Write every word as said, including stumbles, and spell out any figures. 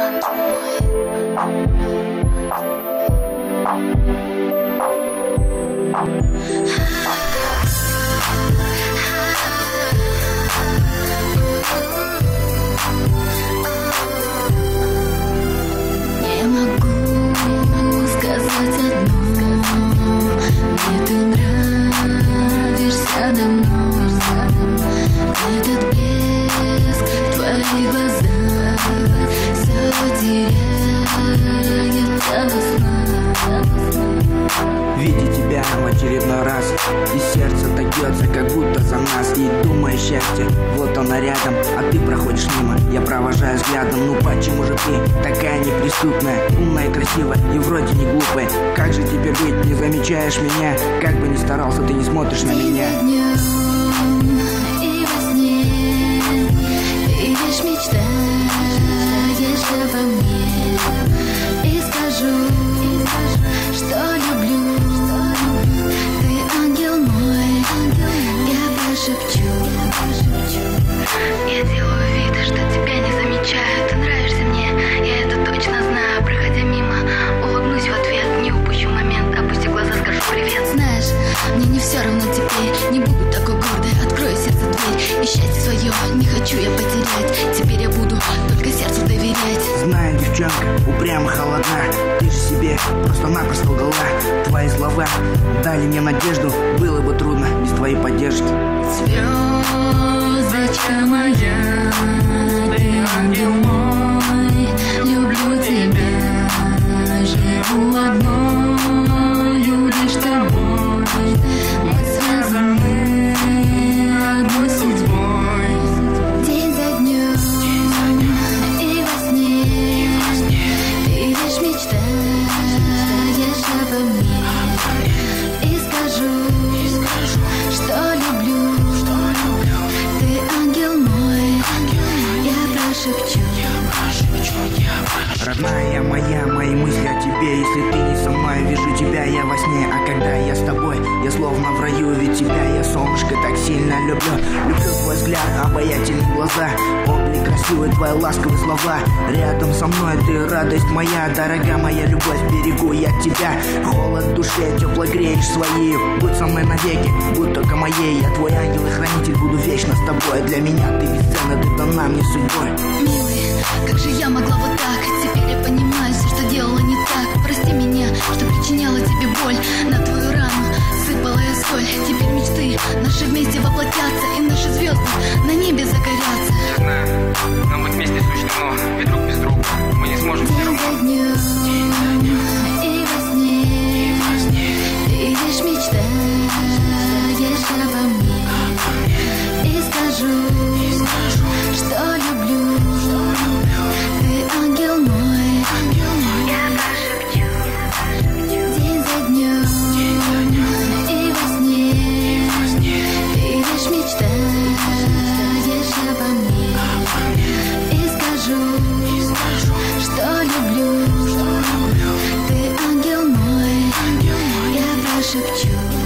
Не могу сказать одно, мне ты нравишься давно. Этот блеск в твоих глазах все теряется во снах. Видя тебя в очередной раз, и сердце так бьется, как будто за нас. И думая счастье, вот она рядом, а ты проходишь мимо. Я провожаю взглядом, ну почему же ты такая неприступная, умная, красивая и вроде не глупая? Как же теперь быть, не замечаешь меня? Как бы ни старался, ты не смотришь на меня. И во сне ты лишь мечтаешь обо мне. И скажу, что люблю. Ты ангел мой, я прошепчу. Я делаю вид, что тебя не замечаю. Ты нравишься мне, я это точно знаю. Проходя мимо, улыбнусь в ответ. Не упущу момент, опусти глаза, скажу привет. Знаешь, мне не все равно теперь. Не буду такой гордой, открою сердце дверь. И счастье свое не хочу я потерять. Теперь я буду только сердцу доверять. Знаю, девчонка, упрямо холодна. Ты же себе просто-напросто лгала. Твои слова дали мне надежду. Было бы трудно без твоей поддержки. Звездочка моя, ты ангел мой. Люблю тебя, живу одной, лишь тобой. Мы связаны одной судьбой. День за днем, и во сне ты лишь мечтаешь обо мне. И скажу, что люблю. Ты ангел мой, я прошепчу. Родная моя, мои мысли о тебе. Если ты не со мной, вижу тебя я во сне. А когда я с тобой, я словно в раю. Ведь тебя я, солнышко, так сильно люблю. Люблю твой взгляд, обаятельные глаза, облик красивый, твои ласковые слова. Рядом со мной ты радость моя. Дорога моя любовь, берегу я тебя. Холод в душе, тепло греешь своей. Будь со мной навеки, будь только моей. Я твой ангел и хранитель, буду вечно с тобой. Для меня ты бесценна, ты дана мне судьбой. Милый, как же я могла вот так? Теперь я понимаю все, что делала не так. Прости меня, что причиняла тебе боль. На твою рану сыпала я соль. Теперь мечты наши вместе воплотятся, и наши звезды на небе загорятся. Я знаю, нам быть вместе суждено, ведь друг без друга мы не сможем все равно. День за днем, и во сне ты лишь мечтаешь обо мне. И скажу, что люблю. Ты ангел мой, я прошепчу. День за днем, и во сне ты лишь мечтаешь обо мне. И скажу, что люблю. Ты ангел мой, я прошепчу.